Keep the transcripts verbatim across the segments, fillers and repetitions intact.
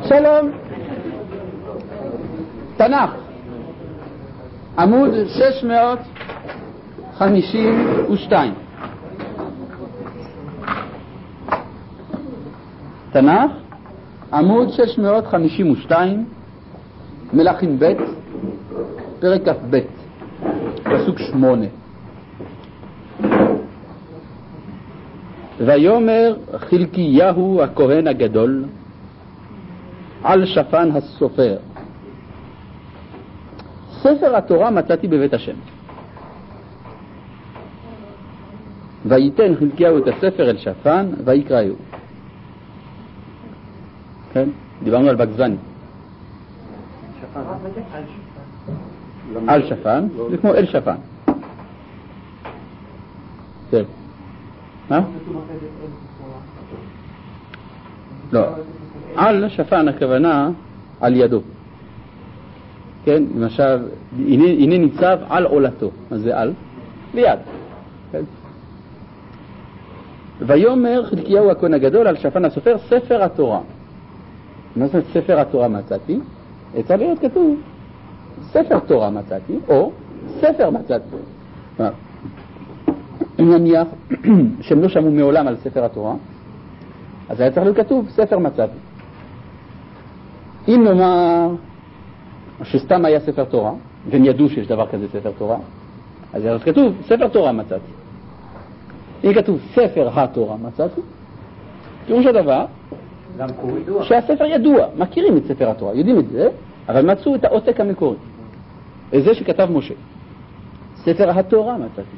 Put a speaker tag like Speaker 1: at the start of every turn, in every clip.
Speaker 1: שלום, תנ"ך, עמוד שש מאות חמישים ושתיים. תנ"ך, עמוד שש מאות חמישים ושתיים, מלכים ב', פרק כ"ב, פסוק שמונה. ויאמר חלקיהו הכהן הגדול על שפן הסופר, ספר התורה מצאתי בבית השם. וייתן חלקיהו את הספר אל שפן ויקראהו. כן? דיברנו על בגזני. על שפן, זה כמו אל שפן. כן. מה? לא. על שפן הכוונה על ידו. כן? למשל, הנה, הנה ניצב על עולתו. מה זה על? ליד. כן? ויאמר חלקיהו הכהן הגדול על שפן הסופר ספר התורה. מה זאת אומרת ספר התורה מצאתי? צריך להיות כתוב ספר תורה מצאתי או ספר מצאתי. אם נניח שהם לא שמעו מעולם על ספר התורה, אז היה צריך להיות כתוב ספר מצאתי. אם נאמר שסתם היה ספר תורה והם ידעו שיש דבר כזה ספר תורה, אז היה כתוב ספר תורה מצאתי. אם כתוב ספר התורה מצאתי, פירוש הדבר שהספר ידוע, מכירים את ספר התורה, יודעים את זה, אבל מצאו את העותק המקורי, זה שכתב משה, ספר התורה מצאתי.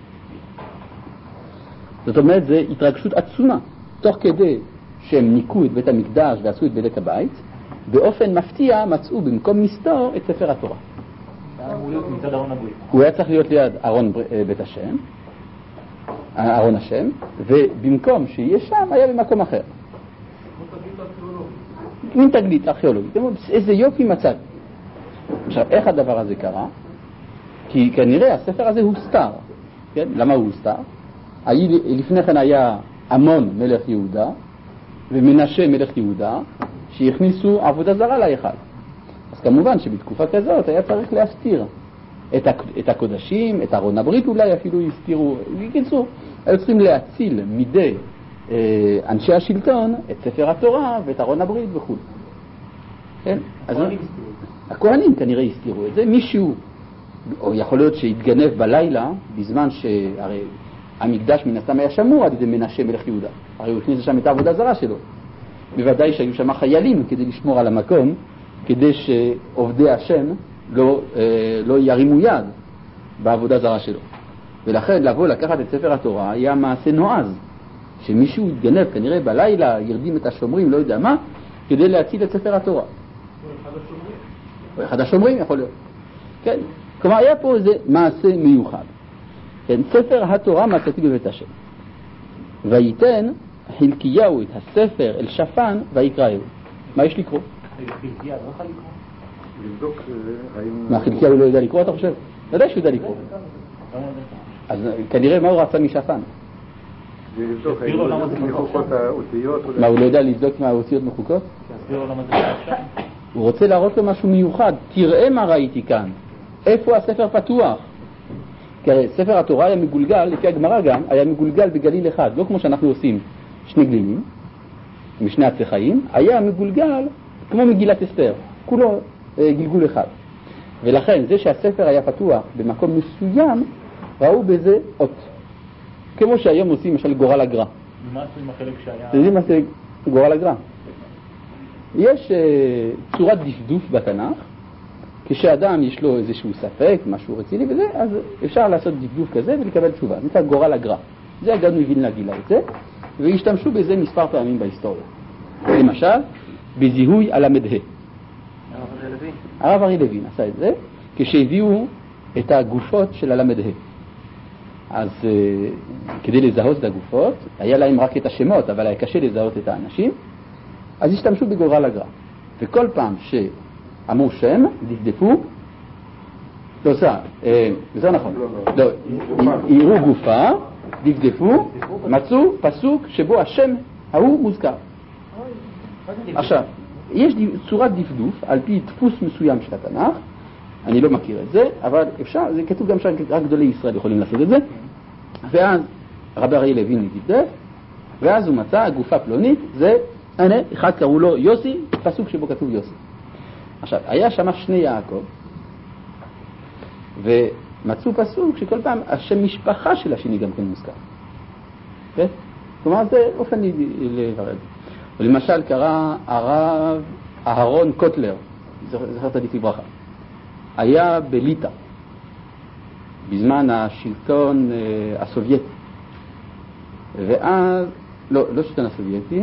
Speaker 1: זאת אומרת, זה התרגשות עצומה. תוך כדי שהם ניקו את בית המקדש ועשו את בדק הבית, באופן מפתיע מצאו במקום מסתור את ספר התורה. הוא היה צריך להיות ליד ארון בית השם, ארון השם, ובמקום שיהיה שם היה במקום אחר. מין תגלית ארכיאולוגית. איזה יופי מצאתי. עכשיו, איך הדבר הזה קרה? כי כנראה הספר הזה הוסתר. כן? למה הוא הוסתר? לפני כן היה עמון מלך יהודה ומנשה מלך יהודה שהכניסו עבודה זרה להיכל. אז כמובן שבתקופה כזאת היה צריך להסתיר את הקודשים, את ארון הברית, אולי אפילו הסתירו. בקיצור, היו צריכים להציל מידי אנשי השלטון את ספר התורה ואת ארון הברית וכו'. כן? הכהנים הסתירו. הכהנים כנראה הסתירו את זה. מישהו, או יכול להיות שהתגנב בלילה, בזמן שהרי המקדש מן הסתם היה שמור על ידי מנשה מלך יהודה. הרי הוא הכניס לשם את העבודה זרה שלו. בוודאי שהיו שם חיילים כדי לשמור על המקום, כדי שעובדי השם לא, אה, לא ירימו יד בעבודה זרה שלו. ולכן לבוא לקחת את ספר התורה היה מעשה נועז. שמישהו התגנב כנראה בלילה, ירדים את השומרים, לא יודע מה, כדי להציל את ספר התורה. או אחד השומרים. או אחד השומרים יכול להיות. כן. כלומר, היה פה איזה מעשה מיוחד. כן, ספר התורה מצאתי בבית השם. וייתן חלקיהו את הספר אל שפן ויקראהו. מה יש לקרוא? חלקיהו לא יכול לקרוא? לבדוק האם... מה, חלקיהו לא יודע לקרוא, אתה חושב? ודאי שהוא יודע לקרוא. אז כנראה מה הוא רצה משפן?
Speaker 2: לבדוק האם מחוקות האותיות...
Speaker 1: מה, הוא לא יודע לבדוק מה האותיות מחוקות?
Speaker 2: שיסביר לו למה זה עכשיו.
Speaker 1: הוא רוצה להראות לו משהו מיוחד. תראה מה ראיתי כאן. איפה הספר פתוח? כי הרי ספר התורה היה מגולגל, לפי הגמרא גם, היה מגולגל בגליל אחד, לא כמו שאנחנו עושים שני גלילים, משני הצחיים, היה מגולגל כמו מגילת אסתר, כולו אה, גלגול אחד. ולכן זה שהספר היה פתוח במקום מסוים, ראו בזה אות. כמו שהיום עושים למשל גורל הגר"א.
Speaker 2: ומה עשו עם החלק שהיה...
Speaker 1: אתם יודעים מה זה גורל הגר"א? יש אה, צורת דפדוף בתנ"ך, כשאדם יש לו איזשהו ספק, משהו רציני וזה, אז אפשר לעשות דפדוף כזה ולקבל תשובה. זה נקרא גורל הגר"א. זה הגד מווילנה גילה את זה, והשתמשו בזה מספר פעמים בהיסטוריה. למשל, בזיהוי על המדהה. הרב ארי לוין עשה את זה, כשהביאו את הגופות של על המדהה. אז uh, כדי לזהות את הגופות, היה להם רק את השמות, אבל היה קשה לזהות את האנשים, אז השתמשו בגורל הגר"א. וכל פעם שאמרו שם, דפדפו, לא עושה, זה נכון, לא, יראו גופה, דפדפו, מצאו פסוק שבו השם ההוא מוזכר. עכשיו, יש צורת דפדוף על פי דפוס מסוים של התנ"ך, אני לא מכיר את זה, אבל אפשר, זה כתוב גם שרק גדולי ישראל יכולים לעשות את זה, ואז רבי אריה לוין דפדף, ואז הוא מצא גופה פלונית, זה, הנה, אחד קראו לו יוסי, פסוק שבו כתוב יוסי. עכשיו, היה שם שני יעקב, ומצאו פסוק שכל פעם השם משפחה של השני גם כן מוזכר. כן? כלומר, זה אופן לברר. ולמשל קרא הרב אהרון קוטלר, זכרת עדיף לברכה, היה בליטא, בזמן השלטון אה, הסובייטי. ואז, לא, לא שלטון הסובייטי,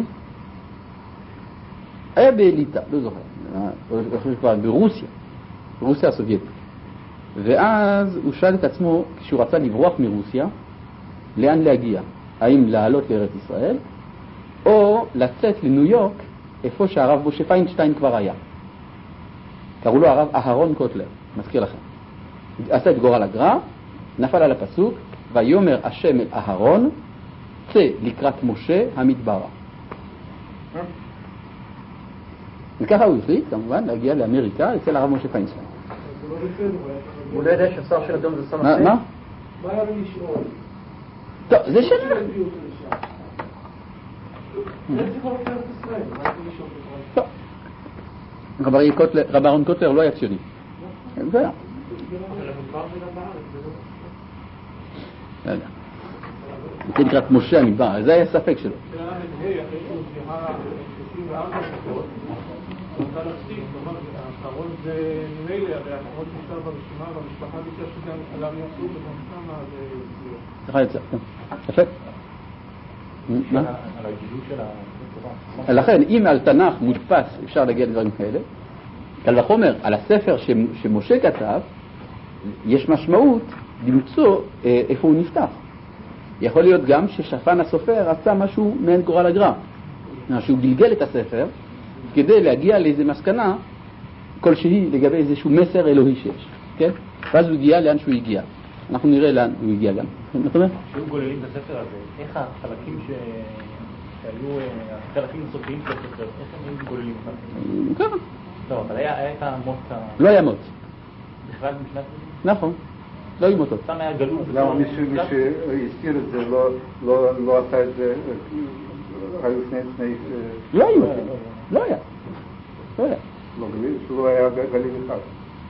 Speaker 1: היה בליטא, לא זוכר, אני חושב כבר ברוסיה, ברוסיה הסובייטית. ואז הוא שאל את עצמו, כשהוא רצה לברוח מרוסיה, לאן להגיע? האם לעלות לארץ ישראל, או לצאת לניו יורק, איפה שהרב משה פיינשטיין כבר היה. קראו לו הרב אהרון קוטלר, מזכיר לכם. עשה את גורל הגר"א, נפל על הפסוק, ויאמר השם אל אהרון, צא לקראת משה המדברה. וככה הוא החליט, כמובן, להגיע לאמריקה אצל הרב משה פיינשטיין.
Speaker 3: הוא לא יודע שהשר של אדום זה סם
Speaker 1: מה? מה?
Speaker 4: מה היה לי לשאול?
Speaker 1: טוב, זה שאלה. טוב. רב אהרון קוטלר לא היה ציוני. זה היה. לא יודע. זה לקראת משה המדבר, זה היה ספק שלו.
Speaker 4: האחרון זה ממילא, הרי האחרון נשאר ברשימה והמשפחה ביקשה שגם עליו יעשו וגם שמה זה...
Speaker 1: צריכה יצא, כן. יפה. מה?
Speaker 2: על הגילוי של התורה.
Speaker 1: לכן, אם על תנ"ך מודפס אפשר להגיע לדברים כאלה, קל וחומר, על הספר שמשה כתב, יש משמעות למצוא איפה הוא נפתח. יכול להיות גם ששפן הסופר עשה משהו מעין גורל הגר"א. שהוא גלגל את הספר כדי להגיע לאיזו מסקנה כלשהי לגבי איזשהו מסר אלוהי שיש. כן? ואז הוא הגיע לאן שהוא הגיע. אנחנו נראה לאן הוא הגיע גם. זאת אומרת?
Speaker 2: כשהיו גוללים את הספר הזה, איך החלקים ש... שהיו, החלקים הסופיים של הספר, איך הם היו גוללים אותם?
Speaker 1: ככה.
Speaker 2: לא, אבל היה את המות...
Speaker 1: לא היה מות.
Speaker 2: בכלל משנת...
Speaker 1: נכון. לא היו מותות.
Speaker 2: סתם היה גלות.
Speaker 5: למה מי שהזכיר את זה לא עשה את זה, היו שני...
Speaker 1: לא היו. לא היה. לא היה.
Speaker 5: לא גליל, שהוא היה גליל אחד.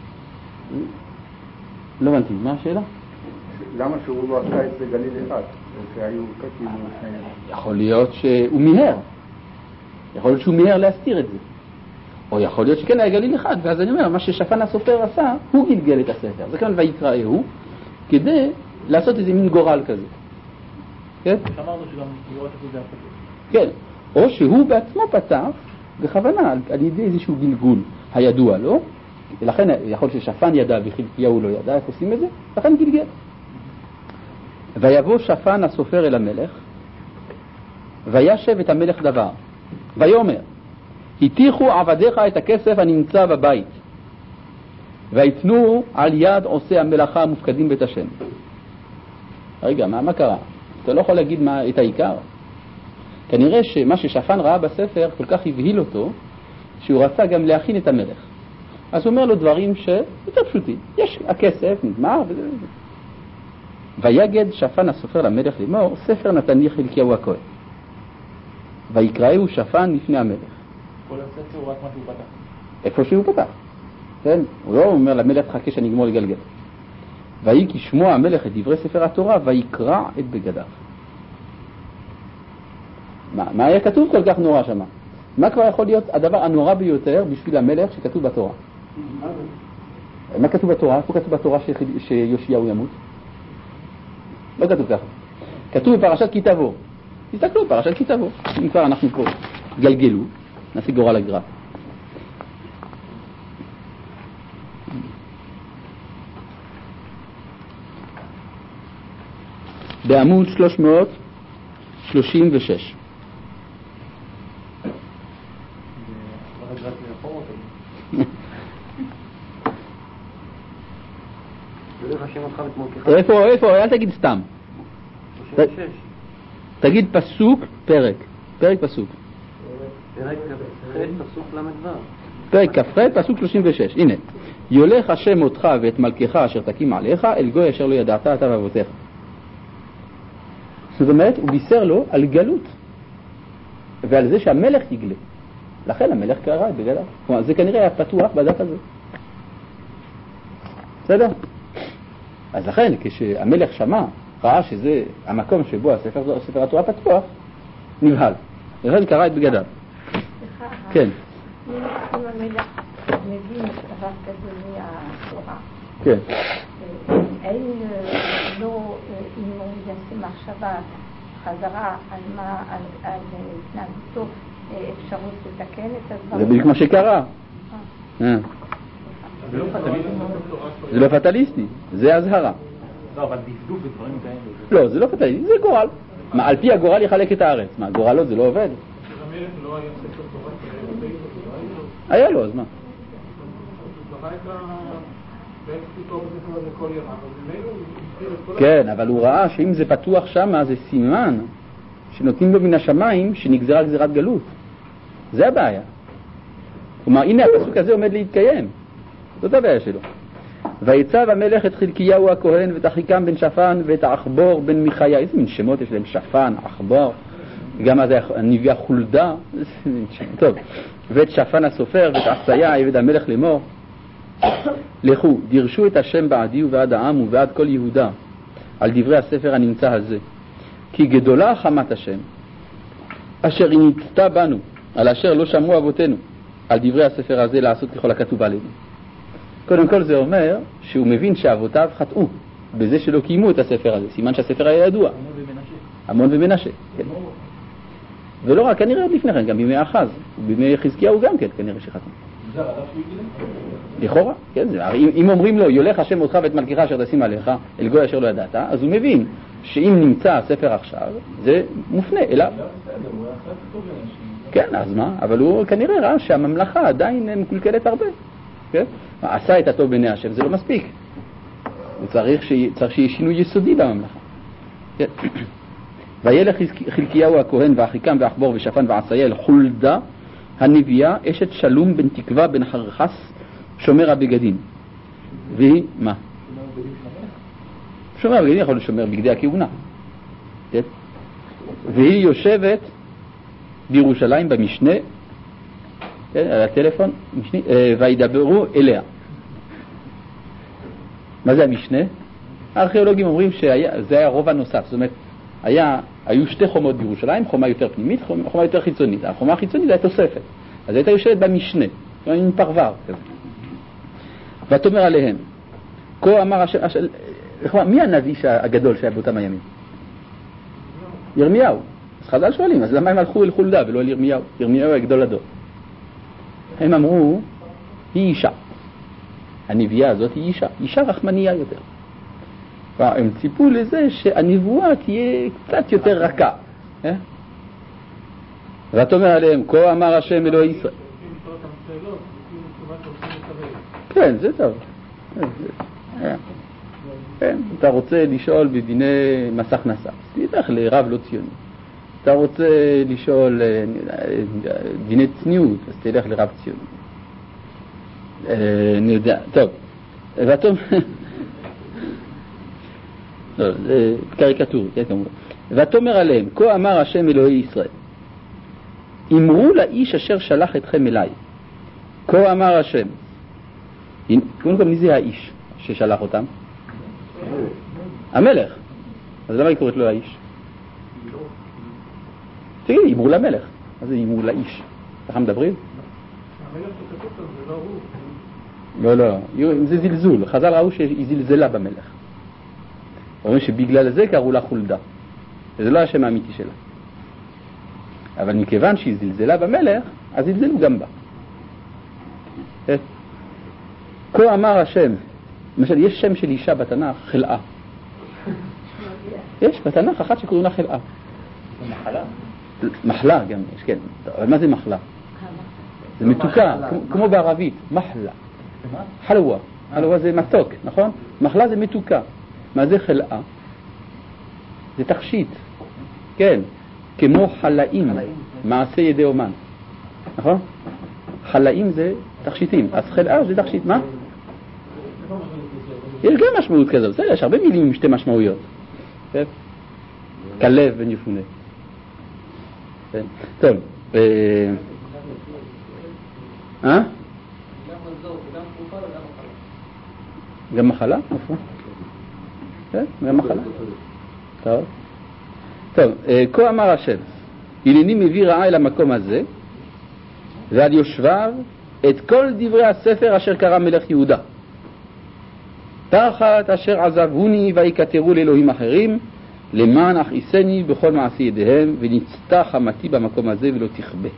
Speaker 1: לא הבנתי, מה השאלה?
Speaker 5: למה שהוא לא עשה את זה גליל אחד? שהיו כאילו שני...
Speaker 1: יכול להיות שהוא מיהר. יכול להיות שהוא מיהר להסתיר את זה. או יכול להיות שכן היה גליל אחד, ואז אני אומר, מה ששפן הסופר עשה, הוא גלגל את הספר. זה כאן ויקראהו, כדי לעשות איזה מין גורל כזה. כן?
Speaker 2: שאמרנו שגם לראות את זה הפתוח.
Speaker 1: כן. או שהוא בעצמו פתח, בכוונה, על ידי איזשהו גלגול הידוע לו, לכן יכול ששפן ידע וחלקיהו לא ידע, איך עושים את זה? לכן גלגל. ויבוא שפן הסופר אל המלך, וישב את המלך דבר, ויאמר, הטיחו עבדיך את הכסף הנמצא בבית, ויתנו על יד עושה המלאכה המופקדים בית השם. רגע, מה, מה קרה? אתה לא יכול להגיד מה, את העיקר. כנראה שמה ששפן ראה בספר כל כך הבהיל אותו, שהוא רצה גם להכין את המלך. אז הוא אומר לו דברים שיותר פשוטים. יש הכסף, נגמר, וזה וזה. ויגד שפן הסופר למלך לאמור, ספר נתני חלקיהו הכהן. ויקראהו שפן לפני המלך.
Speaker 2: כל הספר הוא רק מה שהוא פתח.
Speaker 1: איפה שהוא פתח. כן? הוא לא אומר למלך חכה שאני אגמור לגלגל. ויהי כי שמוע המלך את דברי ספר התורה, ויקרע את בגדיו. מה, מה היה כתוב כל כך נורא שמה? מה כבר יכול להיות הדבר הנורא ביותר בשביל המלך שכתוב בתורה? מה כתוב בתורה? איפה כתוב בתורה שיושיהו ימות? לא כתוב ככה. כתוב בפרשת כי תבוא. תסתכלו בפרשת כי תבוא. אם כבר אנחנו פה גלגלו, נעשה גורל הגר"א. בעמוד שלוש מאות שלושים ושש. איפה, איפה, אל תגיד סתם. תגיד פסוק, פרק. פרק פסוק.
Speaker 3: פרק כ"ח פסוק ל"ו.
Speaker 1: פרק כ"ח פסוק שלושים ושש. הנה, יולך השם אותך ואת מלכך אשר תקים עליך אל גוי אשר לא ידעת אתה ואבותיך. זאת אומרת, הוא בישר לו על גלות ועל זה שהמלך יגלה. לכן המלך קרא בגלל. כלומר, זה כנראה היה פתוח בדף הזה. בסדר? אז לכן, כשהמלך שמע, ראה שזה המקום שבו הספר, הספר התורה פתוח, נבהל. לכן קרא את בגדיו. כן.
Speaker 6: אם המלך מבין דבר כזה מהתורה,
Speaker 1: כן.
Speaker 6: האם לא, אם הוא יעשה מחשבה חזרה על מה, על התנהגותו, אפשרות לתקן את הדברים?
Speaker 1: זה בדיוק מה שקרה. זה לא פטליסטי, זה הזהרה.
Speaker 2: לא, אבל דפדוף ודברים כאלה.
Speaker 1: לא, זה לא פטליסטי, זה גורל. מה, על פי הגורל יחלק את הארץ. מה, גורלות זה לא עובד?
Speaker 4: המלך לא היה ספר תורה כאלה,
Speaker 1: היה לו, אז מה? כן, אבל הוא ראה שאם זה פתוח שם, זה סימן שנותנים לו מן השמיים שנגזרה גזירת גלות. זה הבעיה. כלומר, הנה הפסוק הזה עומד להתקיים. זאת הבעיה שלו. ויצב המלך את חלקיהו הכהן ואת אחיקם בן שפן ואת האחבור בן מיכאיה. איזה מין שמות יש להם? שפן, אחבור, גם אז הנביאה חולדה. טוב. ואת שפן הסופר ואת עשיה עבד המלך לאמור, לכו דרשו את השם בעדי ובעד העם ובעד כל יהודה על דברי הספר הנמצא הזה, כי גדולה חמת השם אשר היא נצתה בנו על אשר לא שמעו אבותינו על דברי הספר הזה לעשות ככל הכתוב עלינו. קודם כל זה אומר שהוא מבין שאבותיו חטאו בזה שלא קיימו את הספר הזה, סימן שהספר היה ידוע. המון ומנשה. כן. ולא רק, כנראה עוד לפני כן, גם בימי אחז, ובימי חזקיהו גם כן, כנראה שחטאו.
Speaker 2: זה הרב שהוא יגלה?
Speaker 1: לכאורה, כן, זה, אם, אם אומרים לו, יולך השם אותך ואת מלכך אשר תשים עליך, אל גוי אשר לא ידעת, אז הוא מבין שאם נמצא הספר עכשיו, זה מופנה אליו. כן, אז מה? אבל הוא כנראה ראה שהממלכה עדיין מקולקלת הרבה. כן? עשה את הטוב בעיני השם, זה לא מספיק. הוא צריך שיהיה שינוי יסודי בממלכה. כן. וילך חלקיהו הכהן ואחיקם ואחבור ושפן ועשיה אל חולדה הנביאה אשת שלום בן תקווה בן חרחס שומר הבגדים. והיא, מה? שומר הבגדים יכול לשומר בגדי הכהונה. כן? והיא יושבת בירושלים במשנה, כן, על הטלפון, משנה, וידברו אליה. מה זה המשנה? הארכיאולוגים אומרים שזה היה רובע נוסף, זאת אומרת, היה, היו שתי חומות בירושלים, חומה יותר פנימית, חומה יותר חיצונית. החומה החיצונית הייתה תוספת, אז הייתה יושבת במשנה, עם פרבר כזה. ותאמר עליהם, כה אמר השם, השם, מי הנביא הגדול שהיה באותם הימים? ירמיהו. אז חז"ל שואלים, אז למה הם הלכו אל חולדה ולא אל ירמיהו? ירמיהו היה גדול הדור. הם אמרו, היא אישה. הנביאה הזאת היא אישה, אישה רחמניה יותר. הם ציפו לזה שהנבואה תהיה קצת יותר רכה. ותאמר עליהם, כה אמר השם אלוהי ישראל. כן, זה טוב. כן, אתה רוצה לשאול בדיני מס הכנסה, תלך לרב לא ציוני. אתה רוצה לשאול דיני צניעות, אז תלך לרב ציוני. אני יודע, טוב. ותאמר... לא, זה קריקטורי, כן, כמובן. ותאמר עליהם, כה אמר השם אלוהי ישראל, אמרו לאיש אשר שלח אתכם אליי, כה אמר השם. קודם כל, מי זה האיש ששלח אותם? המלך. אז למה היא קוראת לו האיש? תגיד, אמרו למלך. אז זה אמרו לאיש. ככה מדברים?
Speaker 4: המלך שכתוב כאן זה לא הוא.
Speaker 1: לא, לא, זה זלזול. חז"ל ראו שהיא זלזלה במלך. אומרים שבגלל זה קראו לה חולדה. וזה לא השם האמיתי שלה. אבל מכיוון שהיא זלזלה במלך, אז זלזלו גם בה. כה אמר השם, למשל, יש שם של אישה בתנ"ך, חלאה. יש בתנ"ך אחת שקוראים לה חלאה.
Speaker 2: זה מחלה?
Speaker 1: מחלה גם יש, כן. אבל מה זה מחלה? זה מתוקה, כמו בערבית, מחלה. חלווה. חלווה זה מתוק, נכון? מחלה זה מתוקה. מה זה חלאה? זה תכשיט. כן, כמו חלאים, מעשה ידי אומן. נכון? חלאים זה תכשיטים, אז חלאה זה תכשיט, מה? יש גם משמעות כזו, בסדר, יש הרבה מילים עם שתי משמעויות. כלב בן יפונה. טוב. אה? גם מחלה? נכון. גם מחלה. טוב. טוב, כה אמר השם, הנני מביא רעה אל המקום הזה, ועל יושביו את כל דברי הספר אשר קרא מלך יהודה. תחת אשר עזבוני ויקטרו לאלוהים אחרים, למען אכעיסני בכל מעשי ידיהם, ונצתה חמתי במקום הזה ולא תכבה.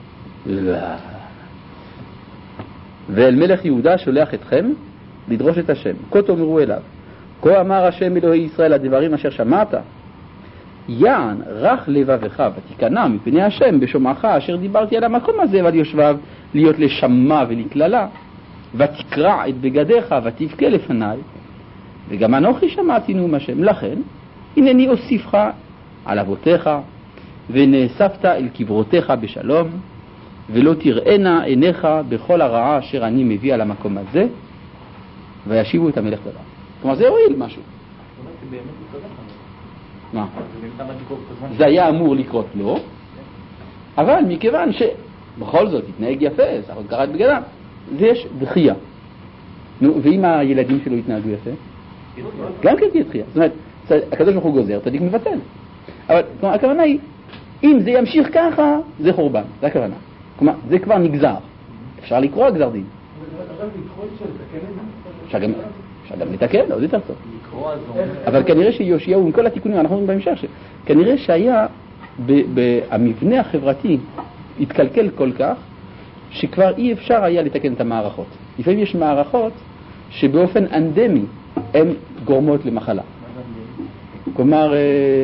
Speaker 1: ואל מלך יהודה שולח אתכם לדרוש את השם. כה תאמרו אליו, כה אמר השם אלוהי ישראל הדברים אשר שמעת, יען רך לבבך ותיכנע מפני השם בשומעך אשר דיברתי על המקום הזה ועל יושביו להיות לשמה ולכללה, ותקרע את בגדיך ותבכה לפניי, וגם אנוכי שמעתי נאום השם. לכן הנני אוסיפך על אבותיך ונאספת אל קברותיך בשלום, ולא תראינה עיניך בכל הרעה אשר אני מביא על המקום הזה, וישיבו את המלך דבר. כלומר זה הועיל משהו. מה? זה היה אמור לקרות לו, אבל מכיוון שבכל זאת התנהג יפה, סך הכל קרא את בגדיו, זה יש דחייה. נו, ואם הילדים שלו התנהגו יפה? גם כן תהיה דחייה. זאת אומרת, הקדוש ברוך הוא גוזר, צדיק מבטל. אבל כלומר, הכוונה היא, אם זה ימשיך ככה, זה חורבן. זה הכוונה. כלומר, זה כבר נגזר. אפשר לקרוא גזר דין. אפשר גם, אפשר גם לתקן, עוד יותר טוב. אבל כנראה שיושיעו, עם כל התיקונים, אנחנו רואים בהמשך, כנראה שהיה במבנה החברתי התקלקל כל כך, שכבר אי אפשר היה לתקן את המערכות. לפעמים יש מערכות שבאופן אנדמי הן גורמות למחלה. כלומר,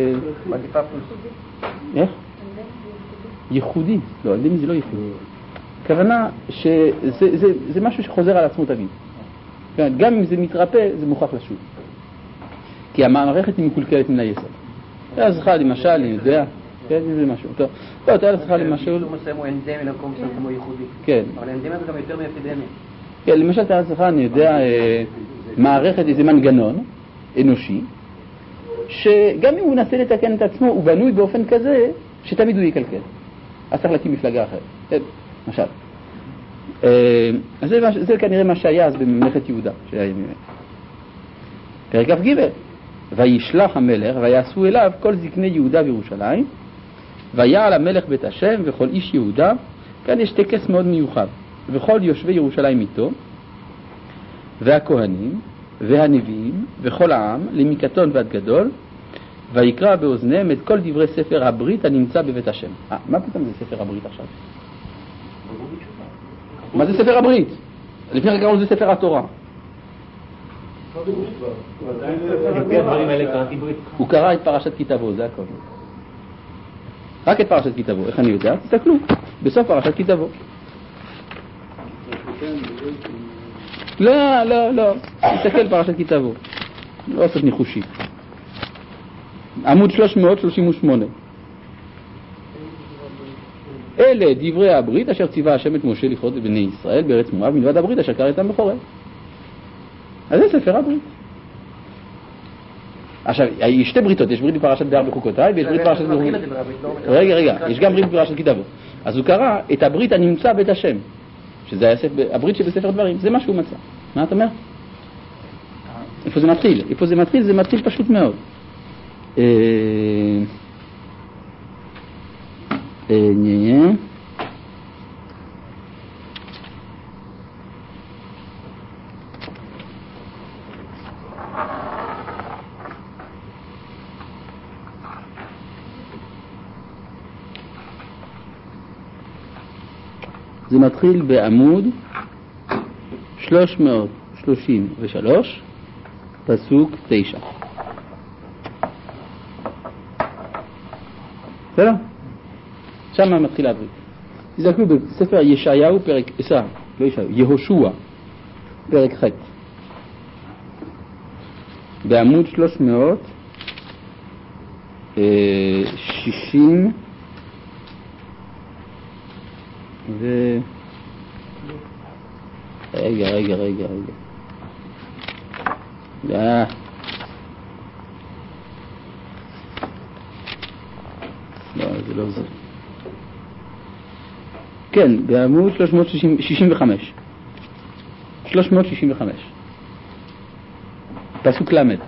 Speaker 1: איך? ייחודי. לא, אנדמי זה לא ייחודי. הכוונה שזה זה, זה משהו שחוזר על עצמו תמיד. גם אם זה מתרפא, זה מוכרח לשוב. כי המערכת היא מקולקלת מן היסוד. תראה לך למשל, אני יודע, כן, זה משהו. טוב, לא, תראה לך למשל...
Speaker 3: הוא מסיים הוא אנדמי למקום מסוים כמו ייחודי.
Speaker 1: כן.
Speaker 3: אבל אנדמי זה גם יותר מאפידמי.
Speaker 1: כן, למשל תראה לך, אני יודע, מערכת, איזה מנגנון אנושי, שגם אם הוא נסה לתקן את עצמו, הוא בנוי באופן כזה, שתמיד הוא יקלקל. אז צריך להקים מפלגה אחרת. כן, למשל. אז זה, זה כנראה מה שהיה אז בממלכת יהודה, שהיה ימי. פרק כ"ג, וישלח המלך ויעשו אליו כל זקני יהודה וירושלים, ויעל המלך בית השם וכל איש יהודה. כאן יש טקס מאוד מיוחד, וכל יושבי ירושלים איתו, והכהנים והנביאים וכל העם למקטון ועד גדול, ויקרא באוזניהם את כל דברי ספר הברית הנמצא בבית השם. אה, מה פתאום זה ספר הברית עכשיו? מה זה ספר הברית? לפני רגע קראנו זה ספר התורה. הוא קרא את פרשת כי תבוא, זה הכל. רק את פרשת כי תבוא. איך אני יודע? תסתכלו, בסוף פרשת כי תבוא. לא, לא, לא. תסתכל פרשת כי תבוא. לא עושה ניחושי. עמוד שלוש מאות שלושים ושמונה. אלה דברי הברית אשר ציווה השם את משה לכרות את בני ישראל בארץ מואב, מלבד הברית אשר כרתם בחורב. אז זה ספר הברית. עכשיו, יש שתי בריתות, יש ברית בפרשת בהר בחוקותיי ויש ברית בפרשת בחוקותיי. רגע, רגע, יש גם ברית בפרשת כי תבוא. אז הוא קרא את הברית הנמצא בית השם, שזה הברית שבספר דברים, זה מה שהוא מצא. מה אתה אומר? איפה זה מתחיל? איפה זה מתחיל? זה מתחיל פשוט מאוד. נהיה זה מתחיל בעמוד שלוש מאות שלושים ושלוש פסוק תשע. בסדר? שם מתחילה הברית. תזכרו בספר ישעיהו פרק, סע, לא ישעיהו, יהושע פרק ח' בעמוד שלוש מאות שישים זה... רגע, רגע, רגע, רגע. אה. לא, זה לא זה. כן, בעמוד שלוש מאות שישים וחמש. שלוש מאות שישים וחמש. פסוק למד.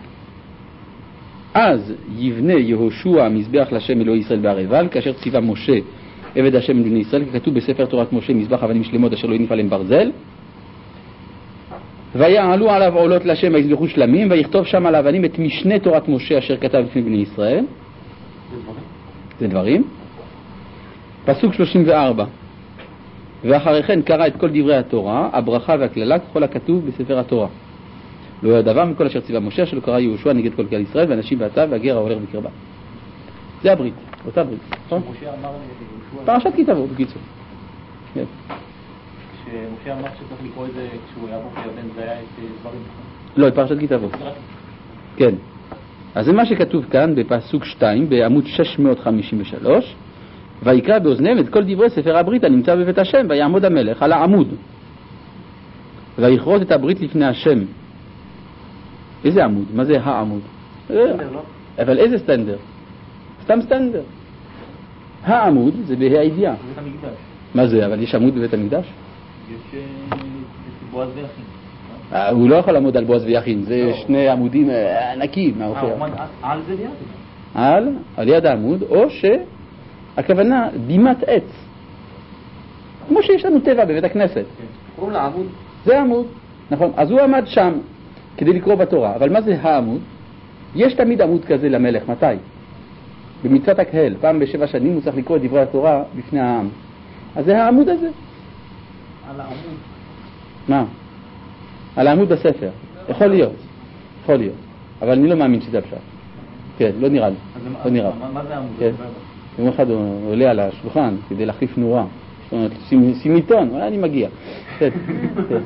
Speaker 1: אז יבנה יהושע מזבח לשם אלוהי ישראל בהר עיבל, כאשר ציווה משה עבד השם לבני ישראל, ככתוב בספר תורת משה מזבח אבנים שלמות אשר לא יניף עליהם ברזל. ויעלו עליו עולות לשם ויזבחו שלמים, ויכתוב שם על האבנים את משנה תורת משה אשר כתב לפני בני ישראל. זה דברים. פסוק שלושים וארבע. ואחרי כן קרא את כל דברי התורה, הברכה והכללה, ככל הכתוב בספר התורה. לא היה דבר מכל אשר ציווה משה, שלא קרא יהושע נגד כל קהל ישראל, ואנשים ועתה והגר ההולך בקרבה. זה הברית, אותה ברית.
Speaker 2: משה אמר ליהושע...
Speaker 1: פרשת כי תבוא, בקיצור.
Speaker 2: כשמשה אמר שצריך לקרוא את זה כשהוא היה בו בירדן, זה היה את דברים.
Speaker 1: לא, פרשת כי תבוא. כן. אז זה מה שכתוב כאן בפסוק שתיים, בעמוד שש מאות חמישים ושלוש, ויקרא באוזניהם את כל דברי ספר הברית הנמצא בבית השם, ויעמוד המלך על העמוד, ויכרות את הברית לפני השם. איזה עמוד? מה זה העמוד? אבל איזה סטנדר? סתם סטנדר. העמוד זה בה"א הידיעה.
Speaker 2: בבית המקדש.
Speaker 1: מה זה? אבל יש עמוד בבית המקדש?
Speaker 2: יש בועז ויכין.
Speaker 1: הוא לא יכול לעמוד על בועז ויכין, זה שני עמודים ענקים מהאופר.
Speaker 2: הוא עמד על זה ליד?
Speaker 1: על, על יד העמוד, או שהכוונה בימת עץ. כמו שיש לנו טבע בבית הכנסת.
Speaker 3: קוראים לעמוד.
Speaker 1: זה עמוד, נכון. אז הוא עמד שם כדי לקרוא בתורה. אבל מה זה העמוד? יש תמיד עמוד כזה למלך. מתי? במצוות הקהל. פעם בשבע שנים הוא צריך לקרוא את דברי התורה בפני העם. אז זה העמוד הזה.
Speaker 2: על העמוד.
Speaker 1: מה? על העמוד בספר. יכול להיות. יכול להיות. אבל אני לא מאמין שזה הפשט. כן, לא נראה לי. לא נראה.
Speaker 2: מה זה העמוד?
Speaker 1: כן. יום אחד הוא עולה על השולחן כדי להחליף נורה. זאת אומרת, סימיטון, אולי אני מגיע. כן. כן.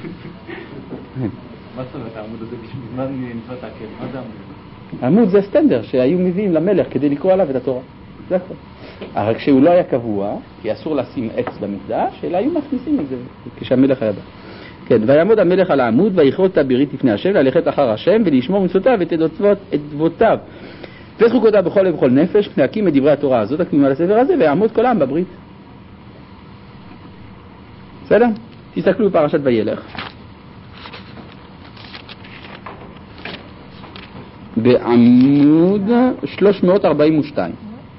Speaker 2: מה זאת אומרת העמוד הזה? בזמן מצוות הקהל. מה זה העמוד?
Speaker 1: העמוד זה סטנדר שהיו מביאים למלך כדי לקרוא עליו את התורה. זה הכל. אבל כשהוא לא היה קבוע, כי אסור לשים עץ במקדש, אלא היו מכניסים את זה כשהמלך היה בא. כן, ויעמוד המלך על העמוד ויכרות את הברית לפני השם, ללכת אחר השם ולשמור מצוותיו ואת עדותיו ואת חוקותיו בכל לב ובכל נפש, להקים את דברי התורה הזאת הכתובים על הספר הזה, ויעמוד כל העם בברית. בסדר? תסתכלו בפרשת וילך. בעמוד שלוש מאות ארבעים ושתיים.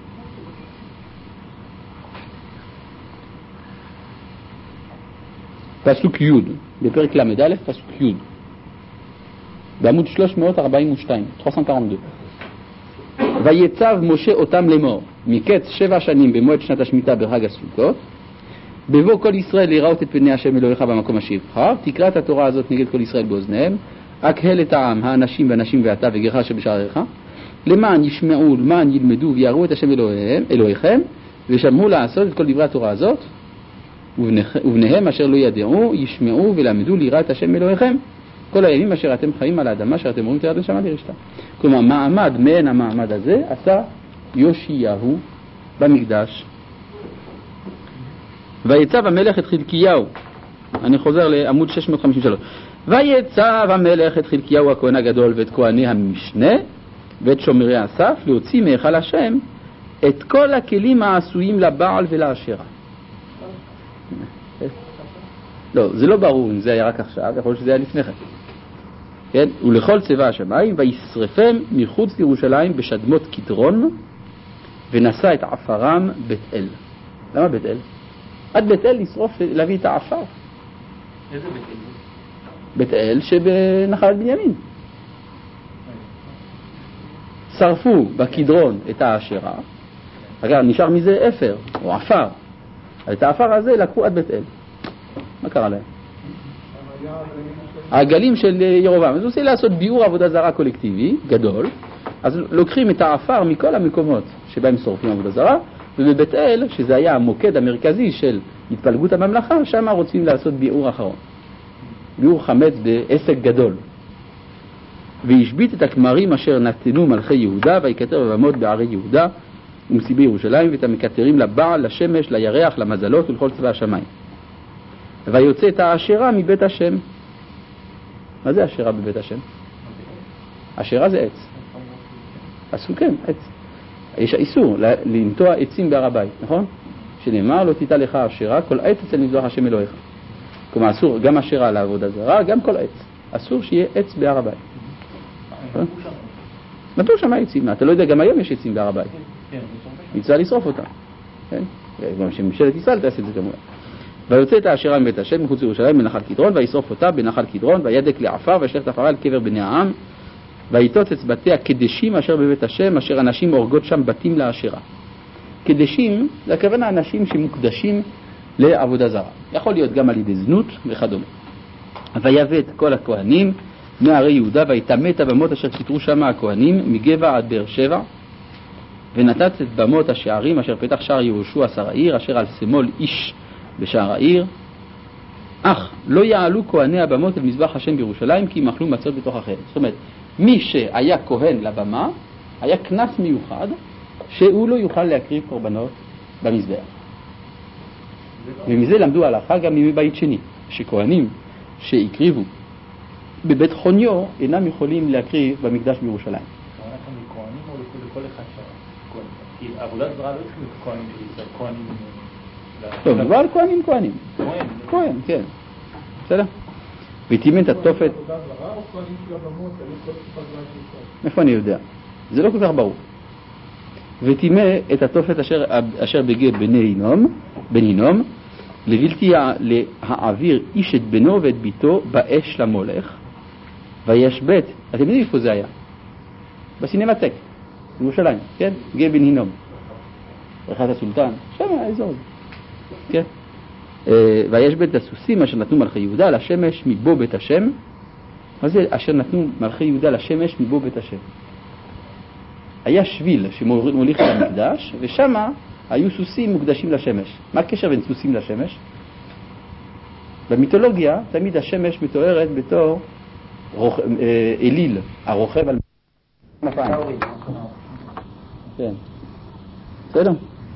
Speaker 1: פסוק י' בפרק למד א', פסוק י' בעמוד שלוש מאות ארבעים ושתיים, שלוש מאות ארבעים ושתיים. ויצב משה אותם לאמור, מקץ שבע שנים במועד שנת השמיטה בחג הסוכות, בבוא כל ישראל לראות את פני השם אלוהיך במקום אשר יבחר, תקרא את התורה הזאת נגד כל ישראל באוזניהם, הקהל את העם, האנשים והנשים ואתה וגרך אשר בשעריך, למען ישמעו, למען ילמדו ויראו את השם אלוהיהם, אלוהיכם, ושמעו לעשות את כל דברי התורה הזאת, ובניהם אשר לא ידעו, ישמעו ולמדו ליראה את השם אלוהיכם, כל הימים אשר אתם חיים על האדמה, אשר אתם רואים תראה לשמה לרשתה. כלומר, מעמד מעין המעמד הזה עשה יאשיהו במקדש. ויצב המלך את חלקיהו, אני חוזר לעמוד שש מאות חמישים ושלוש, ויצב המלך את חלקיהו הכהן הגדול ואת כהני המשנה ואת שומרי אסף להוציא מהיכל השם את כל הכלים העשויים לבעל ולאשרה. לא, זה לא ברור אם זה היה רק עכשיו, יכול להיות שזה היה לפני כן. כן? ולכל צבא השמיים וישרפם מחוץ לירושלים בשדמות קדרון ונשא את עפרם בית אל. למה בית אל? עד בית אל לשרוף, להביא את העפר.
Speaker 2: איזה בית אל?
Speaker 1: בית אל שבנחלת בנימין. שרפו בקדרון את האשרה, אגב נשאר מזה אפר או עפר, את העפר הזה לקחו עד בית אל. מה קרה להם? העגלים של ירובעם. אז הוא עושה לעשות ביאור עבודה זרה קולקטיבי גדול, אז לוקחים את העפר מכל המקומות שבהם שורפים עבודה זרה, ובבית אל, שזה היה המוקד המרכזי של התפלגות הממלכה, שם רוצים לעשות ביאור אחרון, ביאור חמץ בעסק גדול. וישבית את הכמרים אשר נתנו מלכי יהודה ויקטר ובמות בערי יהודה ומסיבי ירושלים, ואת המקטרים לבעל, לשמש, לירח, למזלות ולכל צבא השמיים. ויוצא את האשרה מבית השם. מה זה אשרה בבית השם? אשרה זה עץ. אסור, כן, עץ. יש איסור לנטוע עצים בהר הבית, נכון? שנאמר, לא תיטע לך אשרה, כל עץ אצל מזבח השם אלוהיך. כלומר, אסור גם אשרה לעבודה זרה, גם כל עץ. אסור שיהיה עץ בהר הבית. נטעו שם עצים. אתה לא יודע, גם היום יש עצים בהר הבית. מצווה לשרוף אותם. גם שממשלת ישראל תעשה את זה כמובן. ויוצא את האשרה מבית השם מחוץ לירושלים בנחל קדרון, וישרוף אותה בנחל קדרון, וידק לעפר, וישלח את העפרה על קבר בני העם, ויתוצץ בתי הקדשים אשר בבית השם, אשר אנשים הורגות שם בתים לאשרה. קדשים, זה הכוונה אנשים שמוקדשים לעבודה זרה. יכול להיות גם על ידי זנות וכדומה. ויבא את כל הכהנים מערי יהודה, ויטמא את הבמות אשר כיתרו שם הכהנים מגבע עד באר שבע, ונתץ את במות השערים אשר פתח שער יהושע שר העיר, אשר על שמאל איש בשער העיר. אך לא יעלו כהני הבמות אל מזבח השם בירושלים, כי יאכלו מצות בתוך החדר. זאת אומרת, מי שהיה כהן לבמה, היה כנס מיוחד שהוא לא יוכל להקריב קורבנות במזבח. ומזה למדו הלכה גם מבית שני, שכהנים שהקריבו בבית חוניו אינם יכולים להקריב במקדש בירושלים.
Speaker 2: הכוונה כאן לכהנים או לכל אחד שם? כי עבודת זרה לא צריכים להיות כהנים של ישראל, כהנים...
Speaker 1: טוב, דבר על כהנים, כהנים. כהן, כן. בסדר? וטימא את התופת... איפה אני יודע? זה לא כל כך ברור. וטימא את התופת אשר, אשר בגיא בני הינום, בן הינום, לבלתי להעביר איש את בנו ואת ביתו באש למולך, וישבט, אתם יודעים איפה זה היה? בסינמטק, בירושלים, כן? גיא בן הינום. ברכת הסולטן, שם האזור הזה. כן? וישבט את הסוסים אשר נתנו מלכי יהודה לשמש מבוא בית השם. מה זה אשר נתנו מלכי יהודה לשמש מבוא בית השם? היה שביל שמוליך למקדש, ושם היו סוסים מוקדשים לשמש. מה הקשר בין סוסים לשמש? במיתולוגיה תמיד השמש מתוארת בתור רוח, אליל, הרוכב על מפיים. כן. בסדר?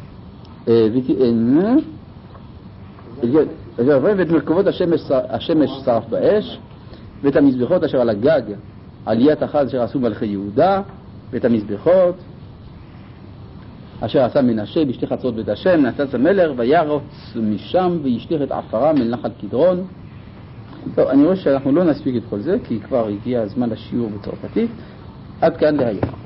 Speaker 1: ואת מרכבות השמש, השמש שרף באש, ואת המזבחות אשר על הגג, עליית אחת אשר עשו מלכי יהודה, ואת המזבחות אשר עשה מנשה בשתי חצרות בית השם, נתץ המלך וירוץ משם וישליך את עפרה אל נחל קדרון. טוב, אני רואה שאנחנו לא נספיק את כל זה, כי כבר הגיע הזמן לשיעור בצרפתית. עד כאן להיום.